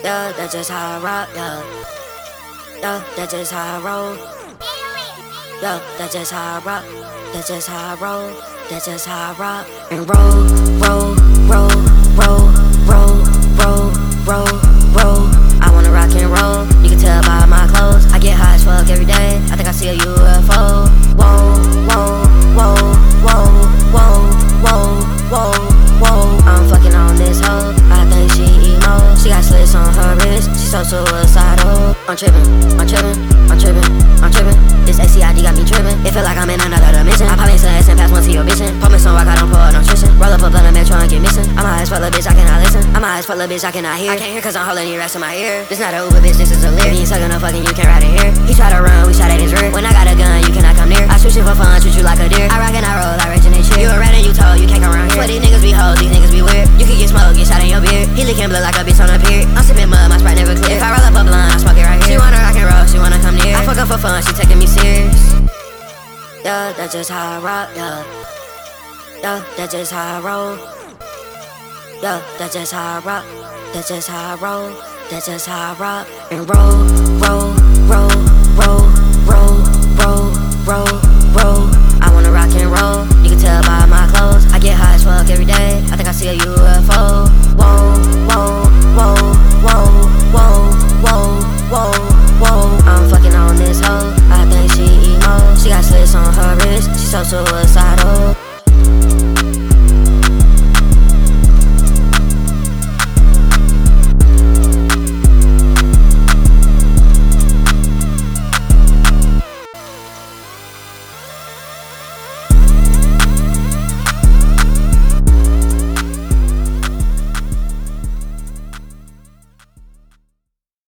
Yeah, that's just how I rock, yeah. Yeah, that's just how I roll. Yeah, that's just how I rock. That's just how I roll. That's just how I rock. And roll, roll, roll, roll, roll, roll, roll, roll. I wanna rock and roll. You can tell by my clothes. I get high as fuck every day. I think I see a UFO. Whoa, whoa, whoa, whoa, whoa, whoa, whoa, whoa. I'm fucking on this hoe. I think she emo. She got slits on her wrist. She so suicidal. I'm trippin', I'm trippin', I'm trippin', I'm trippin'. This ACID got me trippin'. It feel like I'm in another dimension. I pop into S and pass one to your bitchin'. Put me some rock, I don't pour nutrition. Roll up a blunt of metro and get missing. I'm high as fuck, little bitch, I cannot listen. I'm high as fuck, little bitch, I cannot hear. I can't hear cause I'm holding your ass in my ear. This not a Uber, bitch, this is a lyric. You ain't suckin' no fucking, you can't ride in here. He try to run, we shot at his rear. When I got a gun, you cannot come near. I shoot shit for fun, treat you like a deer. I rock and I roll, I originate shit. You a rat and you told, you can't come around here. But these niggas be hoes, these niggas be weird. You can get smoked, get shot in your beard. He lickin' blood like a bitch on a pier. I'm sippin' mud, my Sprite never clear. If I roll up a blunt, I smoke it right here. She wanna rock and roll, she wanna come near. I fuck up for fun, she taking me serious. Yeah, that's just how I rock, yeah. Yeah, that's just how I roll. Yeah, that's just how I rock. That's just how I roll. That's just how I rock. And roll, roll, roll, roll, roll, roll, roll, roll. I wanna rock and roll. You can tell by my clothes. I get high as fuck every day. I think I see a UFO. Whoa, whoa.